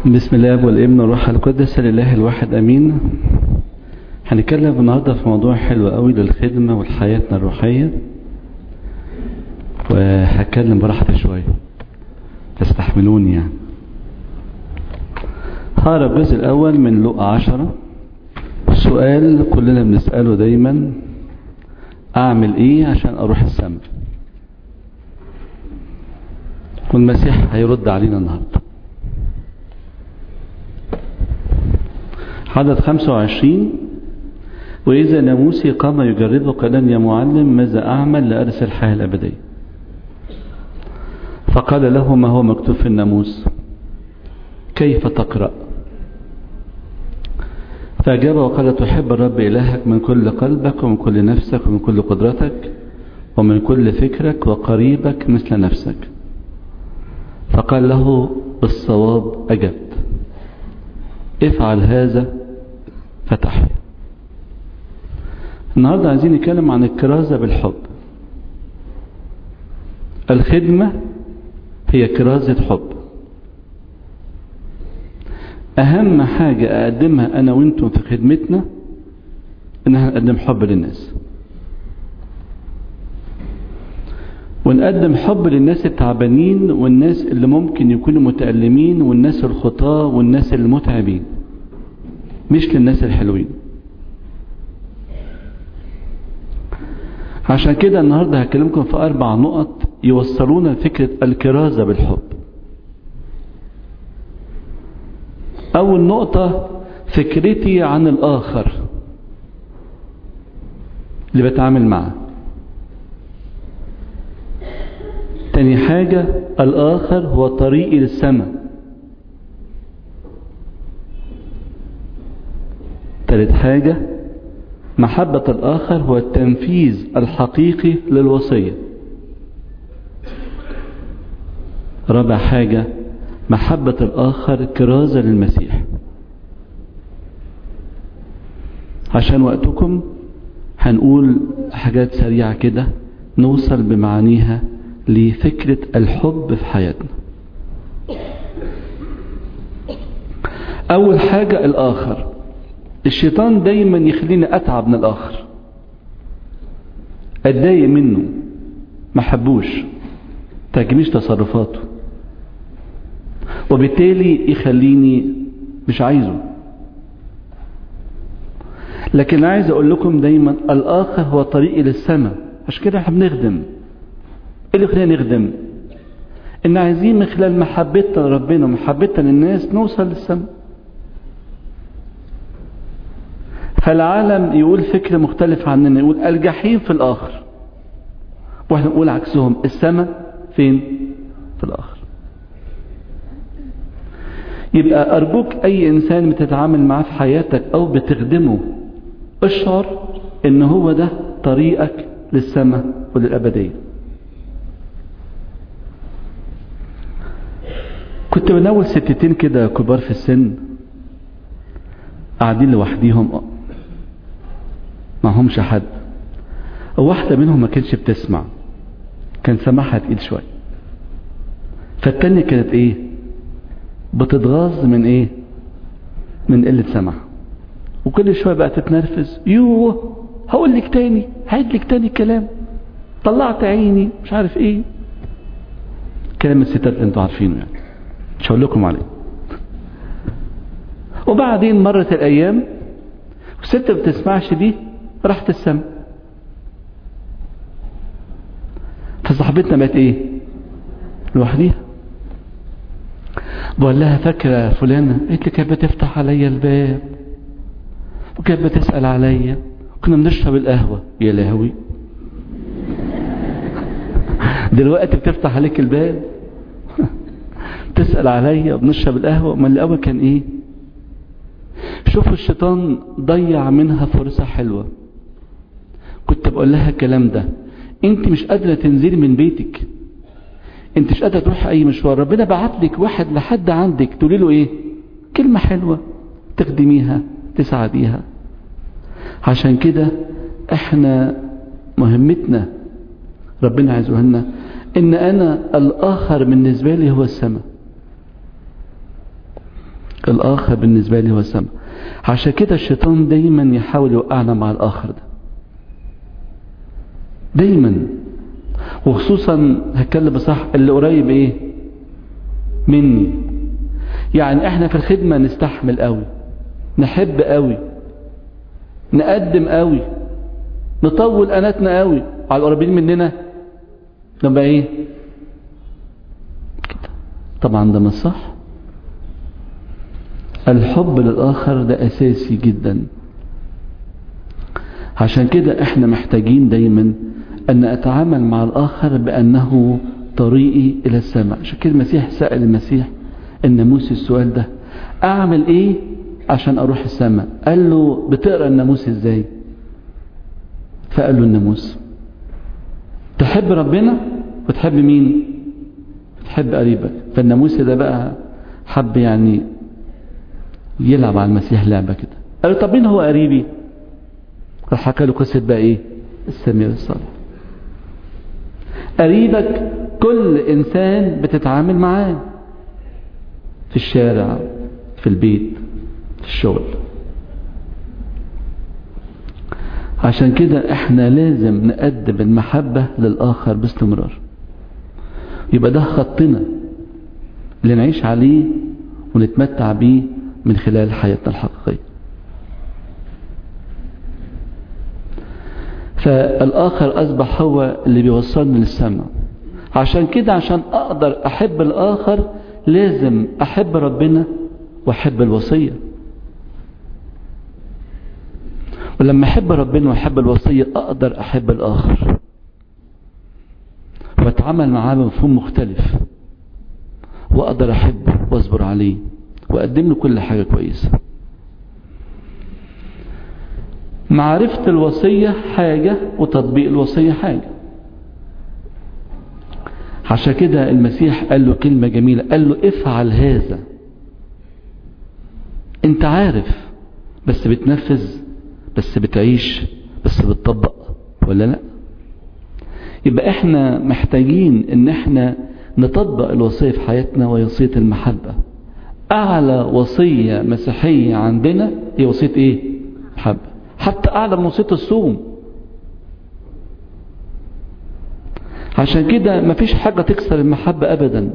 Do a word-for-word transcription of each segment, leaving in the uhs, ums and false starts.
بسم الله والابن والروح القدس لله الواحد امين. هنتكلم النهارده في موضوع حلو قوي للخدمه وحياتنا الروحيه، وهتكلم براحتي شويه تستحملوني يعني. هقرا الجزء الاول من لوقا عشرة. سؤال كلنا بنساله دايما: اعمل ايه عشان اروح السماء؟ والمسيح هيرد علينا النهارده. عدد خمسة وعشرين: وإذا ناموسي قام يجربه قائلا: يا معلم، ماذا أعمل لأرث الحياة الأبدية؟ فقال له: ما هو مكتوب في الناموس؟ كيف تقرأ؟ فأجاب وقال: تحب الرب إلهك من كل قلبك ومن كل نفسك ومن كل قدرتك ومن كل فكرك، وقريبك مثل نفسك. فقال له: بالصواب أجبت، افعل هذا فتحيا. النهاردة عايزين نتكلم عن الكرازة بالحب. الخدمة هي كرازة حب. أهم حاجة أقدمها أنا وإنتم في خدمتنا إن احنا نقدم حب للناس، ونقدم حب للناس التعبانين والناس اللي ممكن يكونوا متألمين والناس الخطاة والناس المتعبين، مش للناس الحلوين. عشان كده النهاردة هكلمكم في أربع نقط يوصلونا لفكرة الكرازة بالحب. أول نقطة: فكرتي عن الآخر اللي بتعامل معه. تاني حاجة: الآخر هو طريقي للسماء. تالت حاجة: محبة الآخر هو التنفيذ الحقيقي للوصية. رابع حاجة: محبة الآخر كرازة للمسيح. عشان وقتكم هنقول حاجات سريعة كده نوصل بمعانيها لفكرة الحب في حياتنا. أول حاجة الآخر. الشيطان دايما يخليني أتعب من الآخر، أتضايق منه، ما حبوش، تعجبنيش تصرفاته، وبالتالي يخليني مش عايزه. لكن عايز أقول لكم دايما الآخر هو طريقي للسماء. عشان كده احنا بنخدم. ايه اللي خلينا نخدم؟ ان عايزين من خلال محبتنا لربنا ومحبتنا للناس نوصل للسماء. فالعالم يقول فكر مختلف عننا، يقول الجحيم في الآخر، واحنا نقول عكسهم: السماء فين؟ في الآخر. يبقى أرجوك أي إنسان بتتعامل معاه في حياتك أو بتخدمه اشعر إن هو ده طريقك للسماء وللأبدية. كنت بناول ستتين كده كبار في السن قاعدين لوحديهم، معهمش حد. واحدة منهم ما كانتش بتسمع، كان سماعها تقيل شوية. فالتانية كانت ايه؟ بتتغاظ من ايه؟ من قلة سماعها. وكل شوية بقى تتنرفز: يوه هقول لك تاني، هعيد لك تاني الكلام، طلعت عيني، مش عارف ايه. كلام الستات اللي انتوا عارفينه يعني، مش هقول لكم عليه. وبعدين مرت الايام والست ما بتسمعش دي راحت السما. فصاحبتنا بقت ايه؟ لوحديها. بقول لها: فاكره فلانه؟ قالت لي: كانت بتفتح عليا الباب وكانت بتسال عليا، كنا بنشرب القهوه. يا لهوي، دلوقتي بتفتح عليك الباب تسال عليا وبنشرب القهوه؟ ما الاول كان ايه؟ شوفوا الشيطان ضيع منها فرصة حلوة. كنت بقول لها الكلام ده: انت مش قادرة تنزلي من بيتك، انت مش قادرة تروح اي مشوار، ربنا بعت لك واحد لحد عندك تقولي له ايه؟ كلمة حلوة تخدميها تساعديها. عشان كده احنا مهمتنا ربنا عايزه لنا ان انا الاخر بالنسبة لي هو السماء. الآخر بالنسبة لي هو السماء. عشان كده الشيطان دايما يحاول يوقعنا مع الآخر ده دايما، وخصوصا هتكلم بصح اللي قريب ايه مني. يعني احنا في الخدمة نستحمل قوي، نحب قوي، نقدم قوي، نطول قناتنا قوي على القريبين مننا، نبقى ايه كده. طبعا ده مش صح. الحب للآخر ده أساسي جدا. عشان كده احنا محتاجين دايما أن أتعامل مع الآخر بأنه طريقي إلى السماء. عشان كده المسيح سأل المسيح الناموس السؤال ده، أعمل إيه عشان أروح السماء؟ قال له بتقرأ الناموس إزاي؟ فقال له الناموس تحب ربنا وتحب مين؟ تحب قريبك. فالناموس ده بقى حب يعني يلعب على المسيح لعبة كده. قال له طب مين هو قريبي؟ راح حكى له قصة بقى ايه؟ السمير الصالح. قريبك كل انسان بتتعامل معاه في الشارع، في البيت، في الشغل. عشان كده احنا لازم نقدم المحبة للآخر باستمرار. يبقى ده خطنا اللي نعيش عليه ونتمتع بيه من خلال حياتنا الحقيقية. فالآخر أصبح هو اللي بيوصلني للسماء. عشان كده عشان أقدر أحب الآخر لازم أحب ربنا وأحب الوصية. ولما أحب ربنا وأحب الوصية أقدر أحب الآخر وأتعامل معاه بمفهوم مختلف، وأقدر أحبه وأصبر عليه وأقدم له كل حاجة كويسة. معرفة الوصية حاجة وتطبيق الوصية حاجة. عشان كده المسيح قال له كلمة جميلة، قال له افعل هذا. انت عارف بس بتنفذ، بس بتعيش، بس بتطبق ولا لا؟ يبقى احنا محتاجين ان احنا نطبق الوصية في حياتنا، ووصية المحبة. اعلى وصية مسيحية عندنا هي وصية ايه؟ محبة. حتى اعلى من وصية الصوم. عشان كده مفيش حاجة تكسر المحبة ابدا.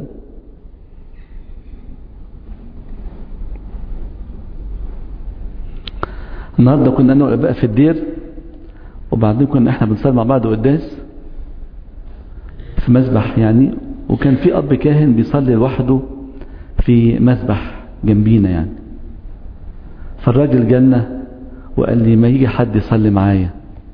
النهاردة كنا انا والاباء في الدير، وبعدين كنا احنا بنصلي مع بعض قداس في مسبح يعني، وكان في اب كاهن بيصلي لوحده في مسبح جنبينا يعني. فالراجل جالنا وقال لي ما يجي حد يصلي معايا.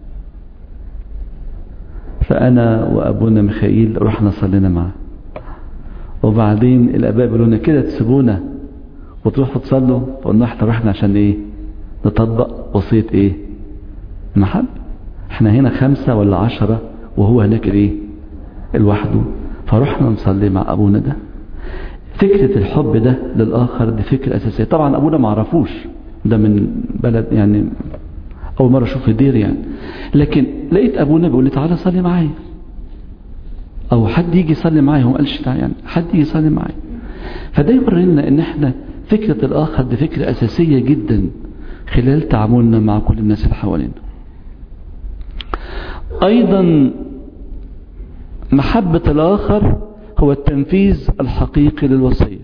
فانا وابونا ميخائيل رحنا صلينا معاه. وبعدين الاباء بيقولوا لنا كده تسيبونا وتروحوا تصلوا؟ فقلنا احنا رحنا عشان ايه؟ نطبق وصية ايه؟ المحبة. احنا هنا خمسة ولا عشرة وهو هناك ايه؟ لوحده. فرحنا نصلي مع ابونا ده. فكرة الحب ده للآخر دي فكرة أساسية. طبعا أبونا ما عرفوش، ده من بلد يعني أول مرة أشوف الدير يعني. لكن لقيت أبونا بيقول لي تعالى صلي معايا، أو حد يجي يصلي معايا. هو ما قالش تعالى يعني، حد يجي يصلي معايا. فده يورينا إن إحنا فكرة الآخر دي فكرة أساسية جدا خلال تعاملنا مع كل الناس اللي حوالينا. أيضا محبة الآخر هو التنفيذ الحقيقي للوصية.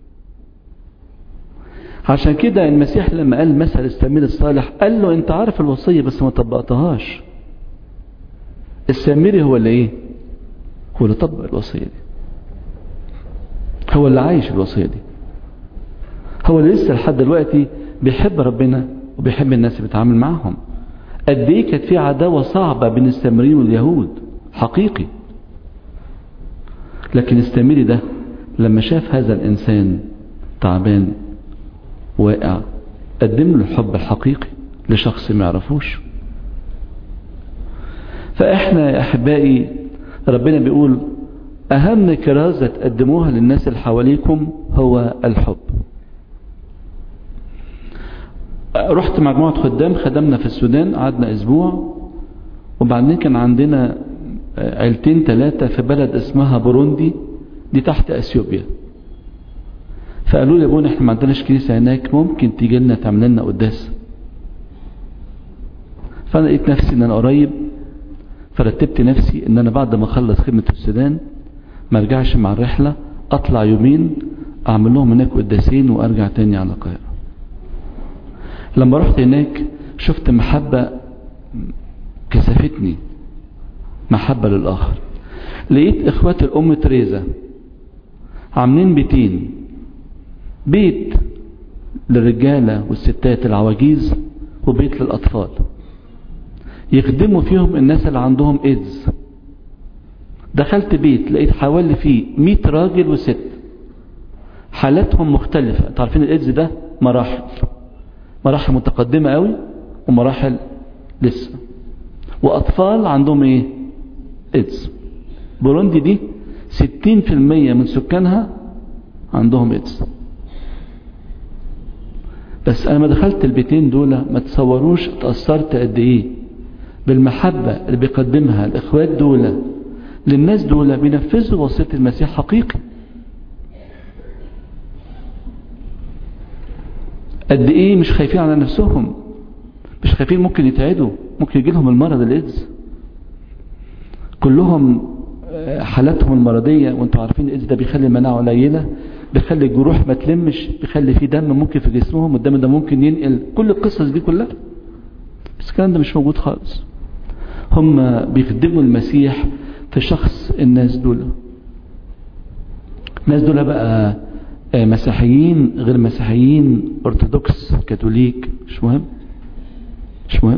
عشان كده المسيح لما قال مثل السمير الصالح قال له انت عارف الوصية بس ما طبقتهاش. السامري هو اللي ايه؟ هو اللي طبق الوصية دي، هو اللي عايش الوصية دي، هو اللي لسه لحد دلوقتي بيحب ربنا وبيحب الناس اللي بيتعامل معهم. قد ايه كانت في عداوة صعبة بين السامريين واليهود حقيقي. لكن السامري ده لما شاف هذا الإنسان تعبان واقع قدم له الحب الحقيقي لشخص ما يعرفوش. فإحنا يا أحبائي ربنا بيقول أهم كرازة تقدموها للناس اللي حواليكم هو الحب. رحت مجموعة خدام، خدمنا في السودان، قعدنا أسبوع، وبعدين كان عندنا عيلتين ثلاثة في بلد اسمها بوروندي، دي تحت اثيوبيا. فقالوا لي يا ابونا احنا ما عندناش كنيسة هناك، ممكن تيجي لنا تعمل لنا قداس؟ فانا لقيت نفسي ان انا قريب، فرتبت نفسي ان انا بعد ما اخلص خدمة السودان ما ارجعش مع الرحلة، اطلع يومين اعمل لهم هناك قداسين وارجع تاني على القاهرة. لما رحت هناك شفت محبة كسفتني، محبة للآخر. لقيت اخوات الام تريزا عاملين بيتين، بيت للرجالة والستات العواجيز وبيت للأطفال، يخدموا فيهم الناس اللي عندهم ايدز. دخلت بيت لقيت حوالي فيه مئة راجل وست، حالاتهم مختلفة. تعرفين الايدز ده مراحل، مراحل متقدمة قوي ومراحل لسه، واطفال عندهم ايه؟ ايدز. بوروندي دي ستين في المية من سكانها عندهم ايدز. بس انا ما دخلت البيتين دول ما تصوروش اتأثرت قد ايه بالمحبة اللي بيقدمها الاخوات دول للناس دول، بينفذوا وصية المسيح حقيقي. قد ايه مش خايفين على نفسهم، مش خايفين ممكن يتعدوا، ممكن يجي لهم المرض الايدز. كلهم حالاتهم المرضية، وانتوا عارفين الايدز ده بيخلي المناعة قليلة، بيخلي الجروح ما تلمش، بيخلي فيه دم ممكن في جسمهم، والدم ده ممكن ينقل، كل القصص دي كلها. بس الكلام ده مش موجود خالص. هم بيخدموا المسيح في شخص الناس دول. الناس دول بقى مسيحيين غير مسيحيين، ارثوذكس كاثوليك، مش مهم، مش مهم.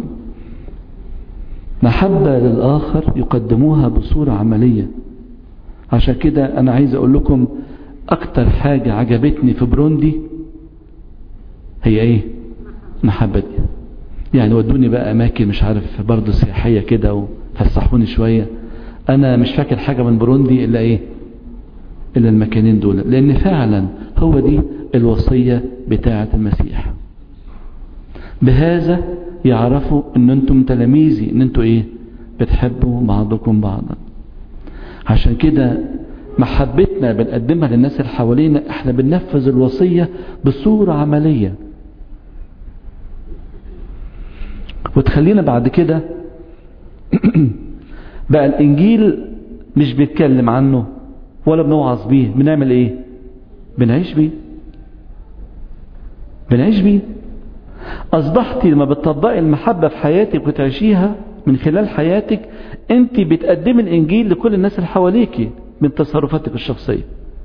محبة للآخر يقدموها بصورة عملية. عشان كده أنا عايز أقول لكم أكتر حاجة عجبتني في بروندي هي إيه؟ محبة دي. يعني ودوني بقى أماكن مش عارف برضه سياحية كده وفسحوني شوية. أنا مش فاكر حاجة من بروندي إلا إيه؟ إلا المكانين دول، لأن فعلا هو دي الوصية بتاعة المسيح. بهذا يعرفوا ان انتم تلاميذي، ان انتم ايه؟ بتحبوا بعضكم بعضا. عشان كده محبتنا بنقدمها للناس اللي حوالينا، احنا بننفذ الوصية بصورة عملية، وتخلينا بعد كده بقى الانجيل مش بيتكلم عنه ولا بنوعظ بيه، بنعمل ايه؟ بنعيش بيه، بنعيش بيه. أصبحتي لما بتطبقي المحبة في حياتك وتعيشيها من خلال حياتك، أنت بتقدمي الإنجيل لكل الناس اللي حواليك من تصرفاتك الشخصية.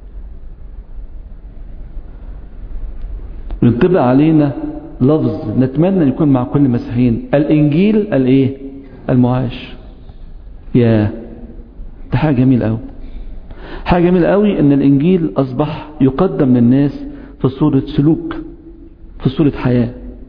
ينطبق علينا لفظ نتمنى أن يكون مع كل المسيحيين: الإنجيل الإيه؟ المعاش. يا ده حاجة جميلة أوي، حاجة جميلة أوي إن الإنجيل أصبح يقدم للناس في صورة سلوك، في صورة حياة.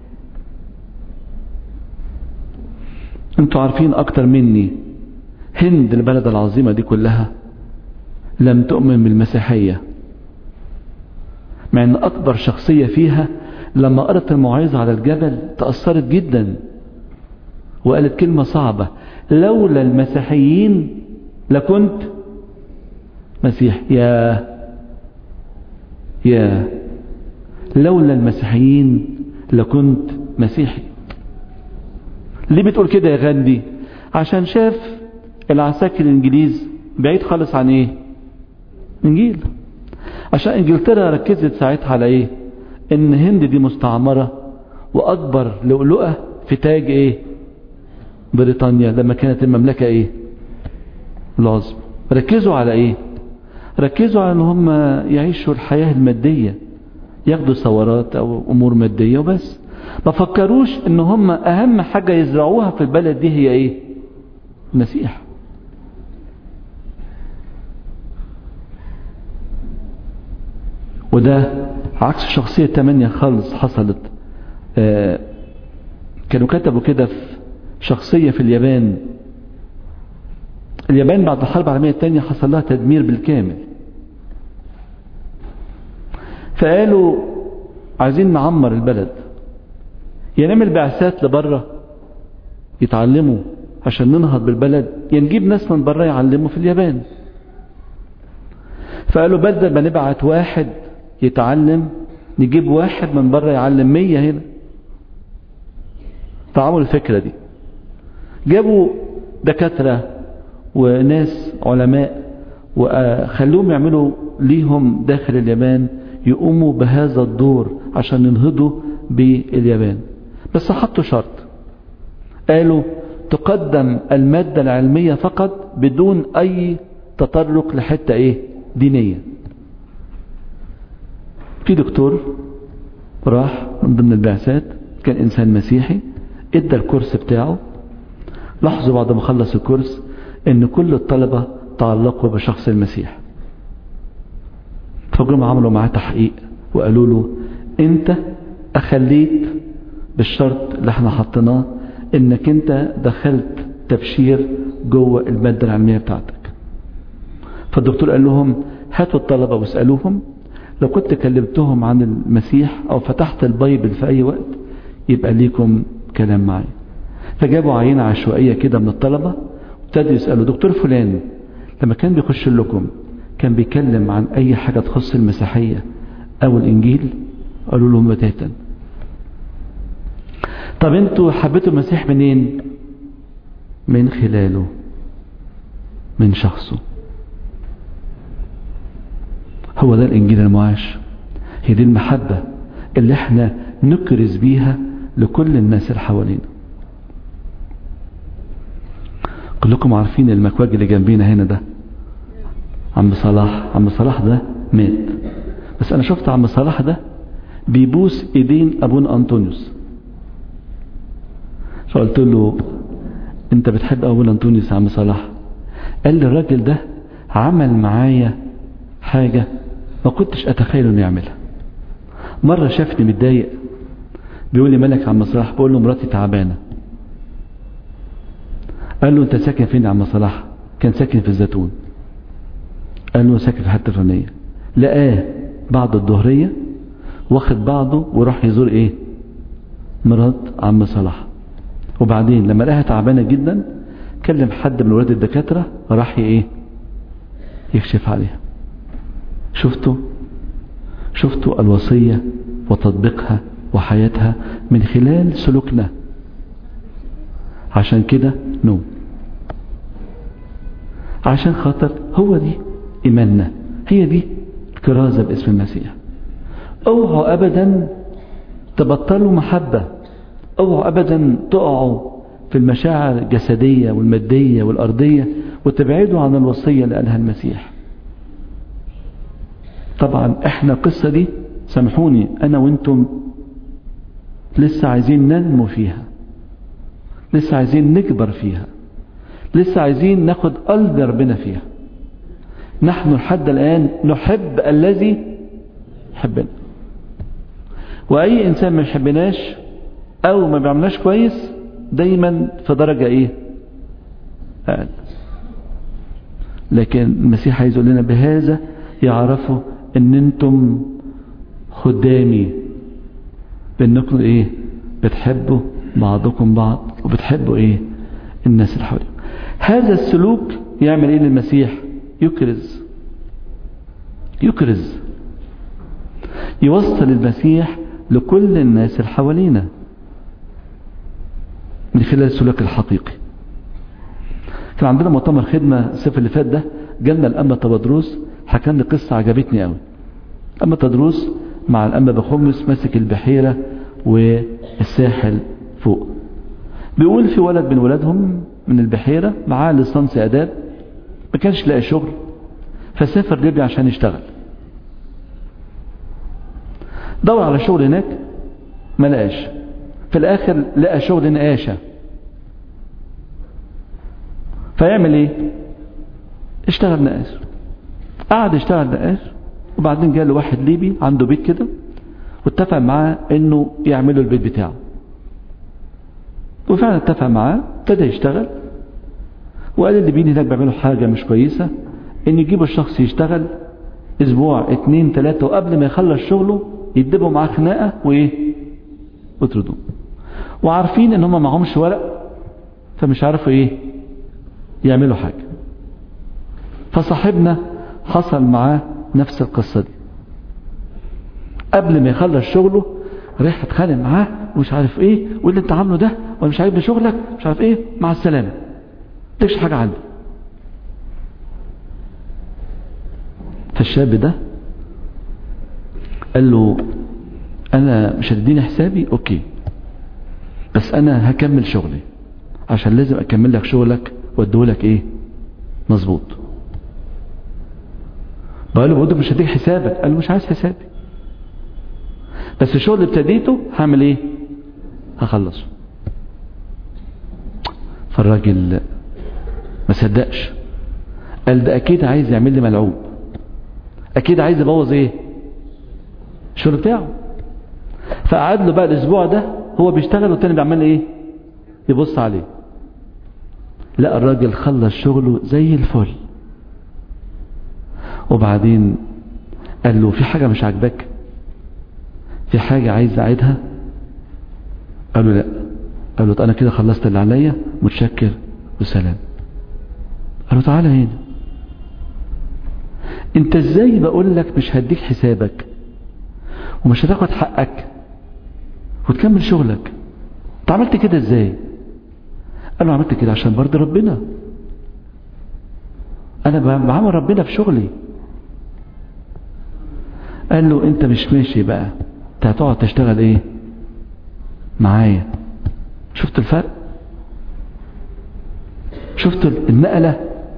انتوا عارفين اكتر مني هند البلد العظيمة دي كلها لم تؤمن بالمسيحية، مع ان اكبر شخصية فيها لما قرأت الموعظة على الجبل تأثرت جدا وقالت كلمة صعبة: لولا المسيحيين لكنت مسيح. يا يا لولا المسيحيين لكنت مسيحي. ليه بتقول كده يا غاندي؟ عشان شاف العساكر الانجليز بعيد خالص عن ايه؟ انجيل. عشان انجلترا ركزت ساعتها على ايه؟ ان هند دي مستعمرة، واكبر لؤلؤة في تاج ايه؟ بريطانيا لما كانت المملكة ايه؟ العظمى. ركزوا على ايه؟ ركزوا على ان هم يعيشوا الحياة المادية، ياخدوا ثورات او امور مادية وبس. ما فكروش ان هم اهم حاجة يزرعوها في البلد دي هي ايه؟ المسيح. وده عكس شخصية تمانية خالص حصلت. آه كانوا كتبوا كده في شخصية في اليابان. اليابان بعد الحرب العالمية الثانية حصل لها تدمير بالكامل، فقالوا عايزين نعمر البلد، يا نعمل بعثات لبره يتعلموا عشان ننهض بالبلد، يا نجيب ناس من بره يعلموا في اليابان. فقالوا بدل ما نبعت واحد يتعلم نجيب واحد من بره يعلم مية هنا. فعملوا الفكرة دي، جابوا دكاترة وناس علماء وخلوهم يعملوا ليهم داخل اليابان يقوموا بهذا الدور عشان ينهضوا باليابان. بس حطوا شرط، قالوا تقدم المادة العلمية فقط بدون اي تطرق لحتة ايه دينية. في دكتور راح من ضمن البعثات كان انسان مسيحي، ادى الكورس بتاعه. لاحظوا بعد ما خلص الكورس ان كل الطلبة تعلقوا بشخص المسيح. فجم عملوا معاه تحقيق وقالوا له انت اخليت بالشرط اللي احنا حطيناه انك انت دخلت تبشير جوه المادة العلمية بتاعتك. فالدكتور قال لهم هاتوا الطلبة واسألوهم، لو كنت كلمتهم عن المسيح او فتحت البايبل في اي وقت يبقى ليكم كلام معي. فجابوا عينة عشوائية كده من الطلبة وابتدوا يسألوا دكتور فلان لما كان بيخش لكم كان بيكلم عن اي حاجة تخص المسيحية او الانجيل؟ قالوا لهم بتاتا. طب انتوا حبيتوا المسيح منين؟ من خلاله، من شخصه. هو ده الانجيل المعاش، هي دي المحبة اللي احنا نكرز بيها لكل الناس اللي حوالينا. كلكم عارفين المكواج اللي جنبينا هنا ده عم صلاح. عم صلاح ده مات، بس انا شفت عم صلاح ده بيبوس ايدين ابونا انطونيوس. فقلت له انت بتحب ابونا انطونيوس يا عم صلاح؟ قال لي الراجل ده عمل معايا حاجة ما كنتش اتخيل انه يعملها. مرة شافني متضايق بيقول لي مالك يا عم صلاح؟ بقول له مراتي تعبانة. قال له انت ساكن فين يا عم صلاح؟ كان ساكن في الزيتون. قال له ساكن في حته فلانيه. لقاه بعد الظهريه واخد بعضه وراح يزور ايه مرات عم صلاح. وبعدين لما لقاها تعبانه جدا كلم حد من ولاد الدكاتره راح ايه يكشف عليها. شفتوا شفتوا الوصيه وتطبيقها وحياتها من خلال سلوكنا. عشان كده نو عشان خاطر هو دي إيماننا، هي دي كرازة باسم المسيح. اوعوا أبدا تبطلوا محبة، اوعوا أبدا تقعوا في المشاعر الجسدية والمادية والأرضية وتبعدوا عن الوصية اللي قالها المسيح. طبعا احنا القصة دي سامحوني أنا وانتم لسه عايزين ننمو فيها، لسه عايزين نكبر فيها، لسه عايزين ناخد قلب ربنا فيها. نحن لحد الآن نحب الذي يحبنا، وأي إنسان ما يحبناش أو ما بيعملناش كويس دايما في درجة إيه أقل. لكن المسيح عايز يقول لنا بهذا يعرفوا ان انتم خدامي، بانكم ايه بتحبوا بعضكم بعض وبتحبوا ايه الناس اللي حواليكم. هذا السلوك يعمل ايه للمسيح؟ يكرز يكرز يوصل المسيح لكل الناس اللي حوالينا من خلال السلوك الحقيقي. كان عندنا مؤتمر خدمة الصيف اللي فات ده، جالنا الأنبا تبدروس حكى لي قصة عجبتني قوي. أنبا تبدروس مع الأنبا بخمس ماسك البحيرة والساحل فوق. بيقول في ولد من ولادهم من البحيرة معاه ليسانس آداب، ما كانش لاقي شغل فسافر ليبيا عشان يشتغل. دور على شغل هناك ما لقاش، في الآخر لقى شغل نقاشة. فيعمل ايه؟ اشتغل نقاش. قعد يشتغل نقاش وبعدين جاء له واحد ليبي عنده بيت كده واتفق معاه انه يعمله البيت بتاعه، وفعلا اتفق معاه ابتدى يشتغل. وقال الليبيين هناك بيعملوا حاجة مش كويسة، ان يجيبوا الشخص يشتغل اسبوع اتنين تلاتة وقبل ما يخلص شغله يدبوا معاه خناقة وايه وتردوه، وعارفين ان هم معهمش ورق فمش عارفوا ايه يعملوا حاجة. فصاحبنا حصل معاه نفس القصة دي. قبل ما يخلص شغله رايح اتخانق معاه ومش عارف ايه، واللي انت عامله ده وانا مش عاجبني شغلك مش عارف ايه، مع السلامه تكش حاجه عندي. فالشاب ده قال له انا مش هتديني حسابي اوكي، بس انا هكمل شغلي عشان لازم اكمل لك شغلك واديهولك ايه مظبوط. بقول له بقول مش هديك حسابك، قال له مش عايز حسابي، بس الشغل اللي ابتديته هعمل ايه هخلصه. فالراجل ما صدقش، قال ده اكيد عايز يعمل لي ملعوب، اكيد عايز يبوظ ايه الشغل بتاعه. فقعد له بقى الاسبوع ده هو بيشتغل والتاني بيعمل ايه يبص عليه. لا الراجل خلص شغله زي الفل، وبعدين قال له في حاجة مش عاجبك، في حاجة عايز اعيدها؟ قال له لا. قال له انا كده خلصت اللي عليا متشكر وسلام. قال له تعالى هنا، انت ازاي بقول لك مش هديك حسابك ومش هتاخد حقك وتكمل شغلك، انت عملت كده ازاي؟ قال له عملت كده عشان برضه ربنا، انا بعمل ربنا في شغلي. قال له انت مش ماشي بقى، انت هتقعد تشتغل ايه معايا. شفت الفرق؟ شفت النقلة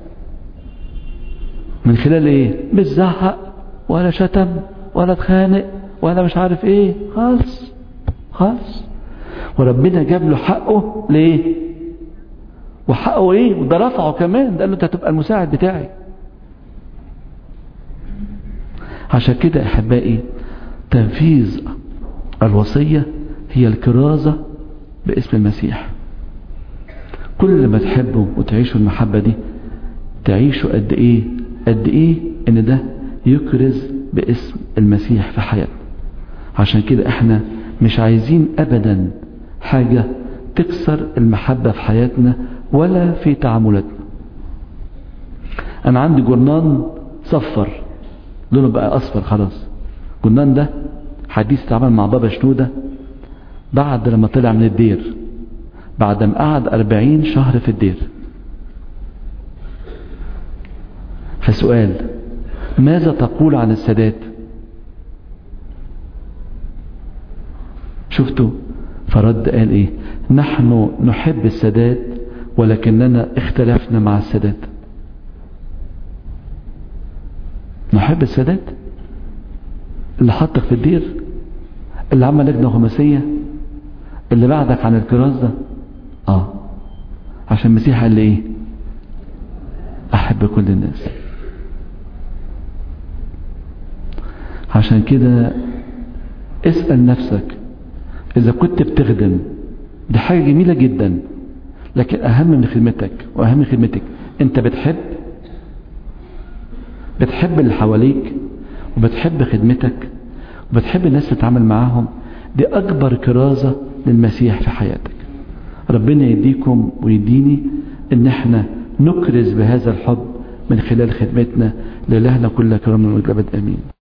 من خلال ايه؟ مش زعق ولا شتم ولا اتخانق ولا مش عارف ايه، خالص خالص. وربنا جاب له حقه ليه؟ وحقه ايه؟ وده رفعه كمان، ده قال له انت هتبقى المساعد بتاعي. عشان كده احبائي تنفيذ الوصية هي الكرازة باسم المسيح. كل ما تحبوا وتعيشوا المحبة دي تعيشوا قد ايه قد ايه ان ده يكرز باسم المسيح في حياتنا. عشان كده احنا مش عايزين ابدا حاجة تكسر المحبة في حياتنا ولا في تعاملاتنا. انا عندي جرنان صفر لونه بقى اصفر خلاص، الجرنان ده حديث اتعمل مع بابا شنودة بعد لما طلع من الدير، بعد ما قعد أربعين شهر في الدير. فسؤال، ماذا تقول عن السادات؟ شفتوا؟ فرد قال ايه؟ نحن نحب السادات ولكننا اختلفنا مع السادات. نحب السادات اللي حطك في الدير، اللي عمل لجنة خماسية، اللي بعدك عن الكراز ده. اه عشان المسيح قال لي ايه؟ احب كل الناس. عشان كده اسأل نفسك اذا كنت بتخدم، دي حاجة جميلة جدا، لكن اهم من خدمتك واهم من خدمتك انت بتحب بتحب اللي حواليك وبتحب خدمتك وبتحب الناس تتعامل معاهم. دي اكبر كرازة للمسيح في حياتك. ربنا يديكم ويديني ان احنا نكرز بهذا الحب من خلال خدمتنا. لإلهنا كل كرم والمجد امين.